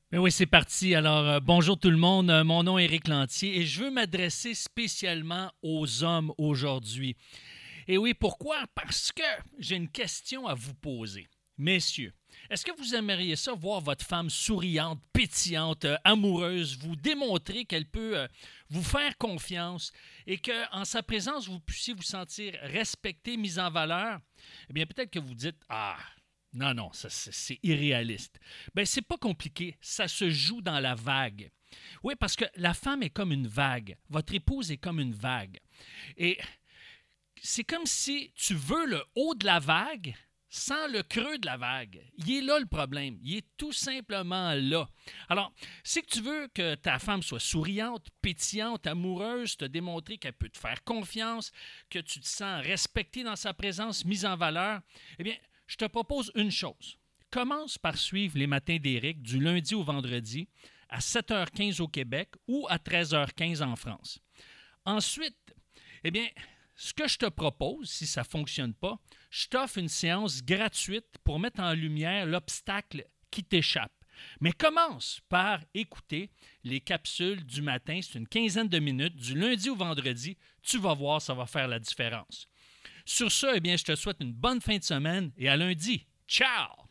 Mais oui, c'est parti. Alors, bonjour tout le monde. Mon nom est Éric Lantier et je veux m'adresser spécialement aux hommes aujourd'hui. Et oui, pourquoi? Parce que j'ai une question à vous poser. Messieurs, est-ce que vous aimeriez ça voir votre femme souriante, pétillante, amoureuse, vous démontrer qu'elle peut vous faire confiance et qu'en sa présence, vous puissiez vous sentir respecté, mis en valeur? Eh bien, peut-être que vous dites, ah, non, non, ça, c'est irréaliste. Ben, c'est pas compliqué. Ça se joue dans la vague. Oui, parce que la femme est comme une vague. Votre épouse est comme une vague. Et c'est comme si tu veux le haut de la vague sans le creux de la vague. Il est là le problème. Il est tout simplement là. Alors, si tu veux que ta femme soit souriante, pétillante, amoureuse, te démontrer qu'elle peut te faire confiance, que tu te sens respecté dans sa présence, mise en valeur, eh bien, je te propose une chose. Commence par suivre les matins d'Éric du lundi au vendredi à 7h15 au Québec ou à 13h15 en France. Ensuite, eh bien, ce que je te propose, si ça ne fonctionne pas, je t'offre une séance gratuite pour mettre en lumière l'obstacle qui t'échappe. Mais commence par écouter les capsules du matin, c'est une quinzaine de minutes, du lundi au vendredi. Tu vas voir, ça va faire la différence. Sur ce, eh bien, je te souhaite une bonne fin de semaine et à lundi. Ciao!